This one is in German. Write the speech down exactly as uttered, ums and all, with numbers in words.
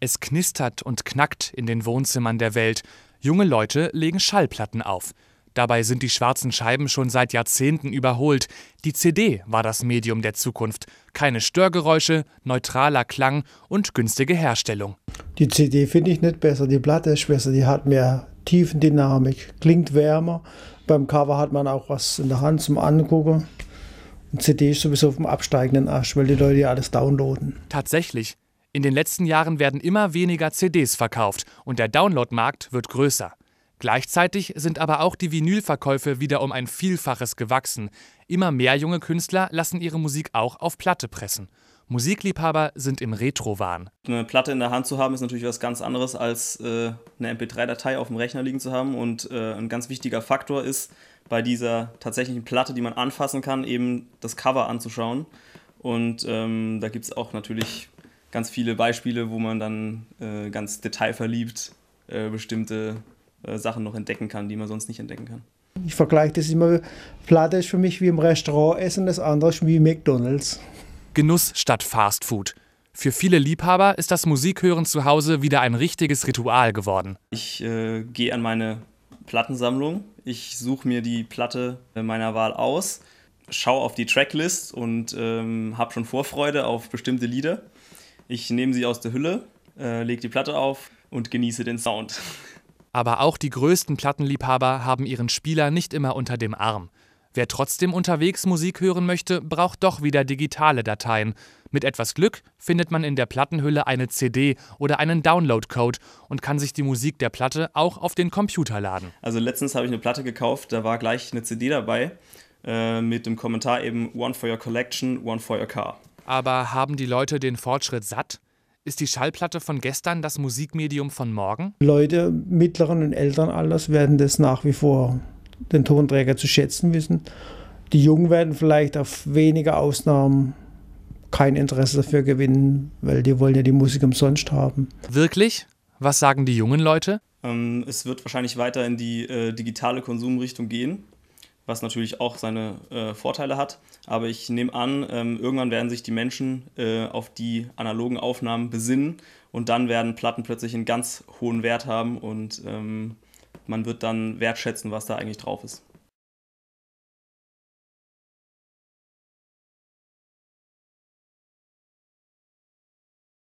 Es knistert und knackt in den Wohnzimmern der Welt. Junge Leute legen Schallplatten auf. Dabei sind die schwarzen Scheiben schon seit Jahrzehnten überholt. Die C D war das Medium der Zukunft. Keine Störgeräusche, neutraler Klang und günstige Herstellung. Die C D finde ich nicht besser, die Platte ist besser, die hat mehr Tiefendynamik, klingt wärmer. Beim Cover hat man auch was in der Hand zum Angucken. Und C D ist sowieso auf dem absteigenden Ast, weil die Leute ja alles downloaden. Tatsächlich. In den letzten Jahren werden immer weniger C Ds verkauft und der Downloadmarkt wird größer. Gleichzeitig sind aber auch die Vinylverkäufe wieder um ein Vielfaches gewachsen. Immer mehr junge Künstler lassen ihre Musik auch auf Platte pressen. Musikliebhaber sind im Retro-Wahn. Eine Platte in der Hand zu haben, ist natürlich was ganz anderes, als äh, eine M P drei Datei auf dem Rechner liegen zu haben. Und äh, ein ganz wichtiger Faktor ist, bei dieser tatsächlichen Platte, die man anfassen kann, eben das Cover anzuschauen. Und ähm, da gibt es auch natürlich ganz viele Beispiele, wo man dann äh, ganz detailverliebt äh, bestimmte äh, Sachen noch entdecken kann, die man sonst nicht entdecken kann. Ich vergleiche das immer, Platte ist für mich wie im Restaurant essen, das andere ist wie McDonald's. Genuss statt Fast Food. Für viele Liebhaber ist das Musikhören zu Hause wieder ein richtiges Ritual geworden. Ich äh, gehe an meine Plattensammlung, ich suche mir die Platte meiner Wahl aus, schaue auf die Tracklist und ähm, habe schon Vorfreude auf bestimmte Lieder. Ich nehme sie aus der Hülle, äh, lege die Platte auf und genieße den Sound. Aber auch die größten Plattenliebhaber haben ihren Spieler nicht immer unter dem Arm. Wer trotzdem unterwegs Musik hören möchte, braucht doch wieder digitale Dateien. Mit etwas Glück findet man in der Plattenhülle eine C D oder einen Downloadcode und kann sich die Musik der Platte auch auf den Computer laden. Also letztens habe ich eine Platte gekauft, da war gleich eine C D dabei äh, mit dem Kommentar eben One for your collection, one for your car. Aber haben die Leute den Fortschritt satt? Ist die Schallplatte von gestern das Musikmedium von morgen? Leute mittleren und älteren Alters werden das nach wie vor den Tonträger zu schätzen wissen. Die Jungen werden vielleicht auf wenige Ausnahmen kein Interesse dafür gewinnen, weil die wollen ja die Musik umsonst haben. Wirklich? Was sagen die jungen Leute? Ähm, es wird wahrscheinlich weiter in die äh, digitale Konsumrichtung gehen, was natürlich auch seine äh, Vorteile hat. Aber ich nehme an, ähm, irgendwann werden sich die Menschen äh, auf die analogen Aufnahmen besinnen und dann werden Platten plötzlich einen ganz hohen Wert haben und ähm, man wird dann wertschätzen, was da eigentlich drauf ist.